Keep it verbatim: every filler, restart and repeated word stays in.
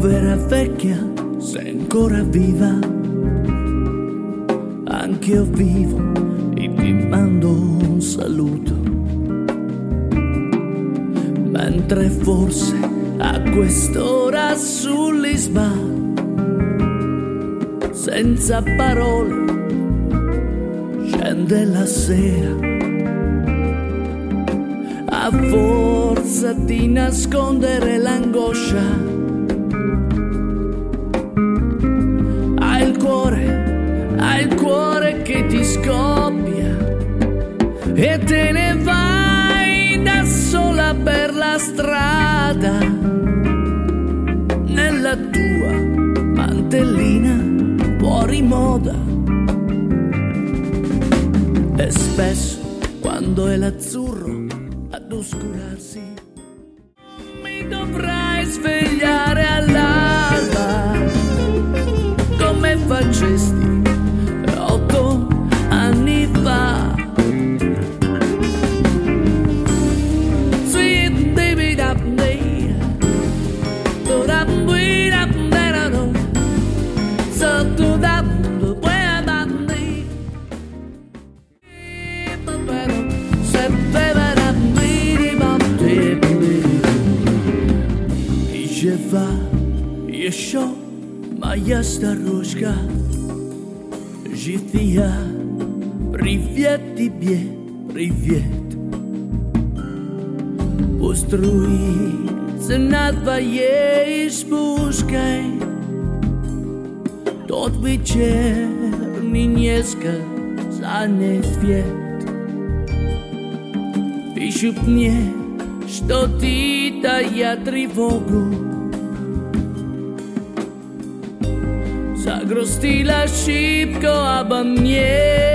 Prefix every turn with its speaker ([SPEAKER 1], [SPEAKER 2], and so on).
[SPEAKER 1] povera vecchia, sei ancora viva, anche io vivo e ti mando un saluto. Mentre forse a quest'ora sull'Isba, senza parole, scende la sera, a forza di nascondere l'angoscia. Hai il cuore, hai il cuore che ti scoppia e te ne vai da sola per la strada, nella tua mantellina fuori moda. E spesso quando è l'azzurro ad oscurarsi, mi dovrai svegliare all'alba, come facesti otto anni fa. Sweet baby da day, do da bui da da do, sotto da do poi da day, però sempre da bui da diceva jesho moja staruszka, živia, привет тебе, привет. Устроиться на твоей избушкой тот вечерний несказанный свет. Пишут мне, что ты тая тревогу, загрустила шибко обо мне.